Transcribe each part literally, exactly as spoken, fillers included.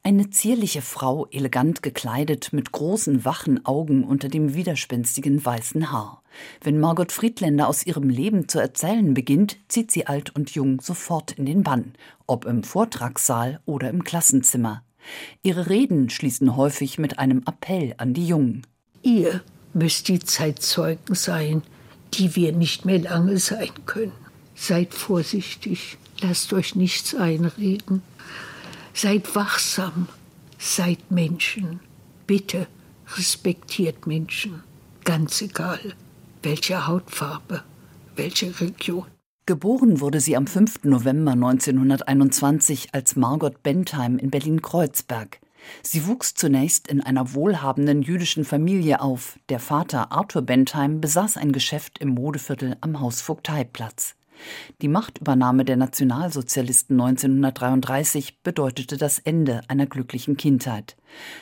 Eine zierliche Frau, elegant gekleidet, mit großen, wachen Augen unter dem widerspenstigen weißen Haar. Wenn Margot Friedländer aus ihrem Leben zu erzählen beginnt, zieht sie alt und jung sofort in den Bann, ob im Vortragssaal oder im Klassenzimmer. Ihre Reden schließen häufig mit einem Appell an die Jungen. Ihr müsst die Zeitzeugen sein, die wir nicht mehr lange sein können. Seid vorsichtig, lasst euch nichts einreden. Seid wachsam, seid Menschen. Bitte respektiert Menschen, ganz egal, welche Hautfarbe, welche Region. Geboren wurde sie am fünften November neunzehnhunderteinundzwanzig als Margot Bentheim in Berlin-Kreuzberg. Sie wuchs zunächst in einer wohlhabenden jüdischen Familie auf. Der Vater Arthur Bentheim besaß ein Geschäft im Modeviertel am Hausvogteiplatz. Die Machtübernahme der Nationalsozialisten neunzehnhundertdreiunddreißig bedeutete das Ende einer glücklichen Kindheit.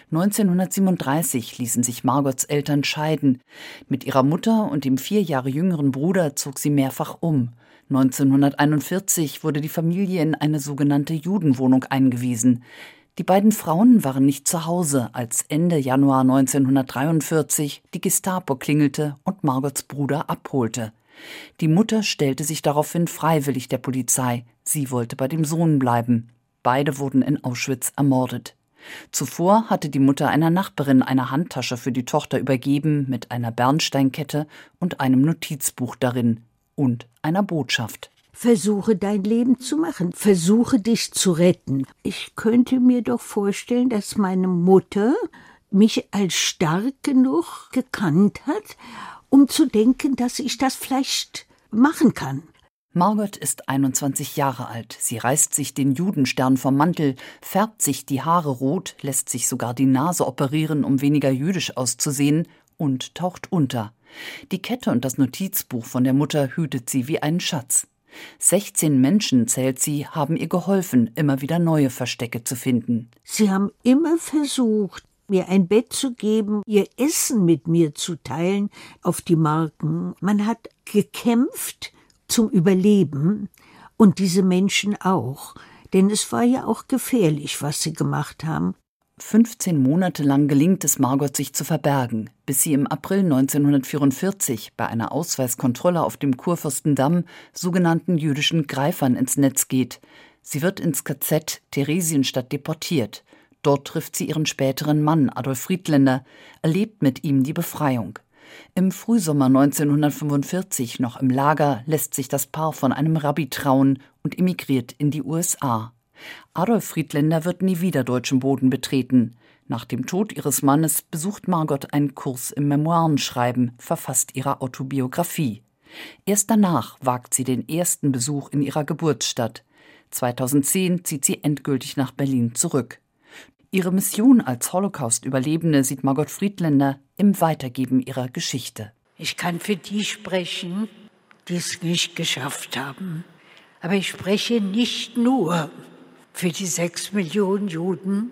neunzehnhundertsiebenunddreißig ließen sich Margots Eltern scheiden. Mit ihrer Mutter und dem vier Jahre jüngeren Bruder zog sie mehrfach um. neunzehnhunderteinundvierzig wurde die Familie in eine sogenannte Judenwohnung eingewiesen. Die beiden Frauen waren nicht zu Hause, als Ende Januar neunzehnhundertdreiundvierzig die Gestapo klingelte und Margots Bruder abholte. Die Mutter stellte sich daraufhin freiwillig der Polizei. Sie wollte bei dem Sohn bleiben. Beide wurden in Auschwitz ermordet. Zuvor hatte die Mutter einer Nachbarin eine Handtasche für die Tochter übergeben mit einer Bernsteinkette und einem Notizbuch darin und einer Botschaft. Versuche dein Leben zu machen, versuche dich zu retten. Ich könnte mir doch vorstellen, dass meine Mutter mich als stark genug gekannt hat, um zu denken, dass ich das vielleicht machen kann. Margot ist einundzwanzig Jahre alt. Sie reißt sich den Judenstern vom Mantel, färbt sich die Haare rot, lässt sich sogar die Nase operieren, um weniger jüdisch auszusehen, und taucht unter. Die Kette und das Notizbuch von der Mutter hütet sie wie einen Schatz. sechzehn Menschen, zählt sie, haben ihr geholfen, immer wieder neue Verstecke zu finden. Sie haben immer versucht, mir ein Bett zu geben, ihr Essen mit mir zu teilen auf die Marken. Man hat gekämpft zum Überleben und diese Menschen auch. Denn es war ja auch gefährlich, was sie gemacht haben. fünfzehn Monate lang gelingt es Margot, sich zu verbergen, bis sie im April neunzehnhundertvierundvierzig bei einer Ausweiskontrolle auf dem Kurfürstendamm sogenannten jüdischen Greifern ins Netz geht. Sie wird ins K Z Theresienstadt deportiert. Dort trifft sie ihren späteren Mann Adolf Friedländer, erlebt mit ihm die Befreiung. Im Frühsommer neunzehnhundertfünfundvierzig, noch im Lager, lässt sich das Paar von einem Rabbi trauen und emigriert in die U S A. Adolf Friedländer wird nie wieder deutschen Boden betreten. Nach dem Tod ihres Mannes besucht Margot einen Kurs im Memoirenschreiben, verfasst ihre Autobiografie. Erst danach wagt sie den ersten Besuch in ihrer Geburtsstadt. zweitausendzehn zieht sie endgültig nach Berlin zurück. Ihre Mission als Holocaust-Überlebende sieht Margot Friedländer im Weitergeben ihrer Geschichte. Ich kann für die sprechen, die es nicht geschafft haben. Aber ich spreche nicht nur für die sechs Millionen Juden.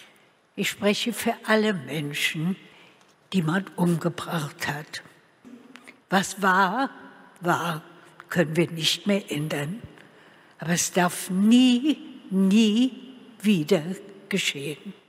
Ich spreche für alle Menschen, die man umgebracht hat. Was war, war, können wir nicht mehr ändern. Aber es darf nie, nie wieder geschehen.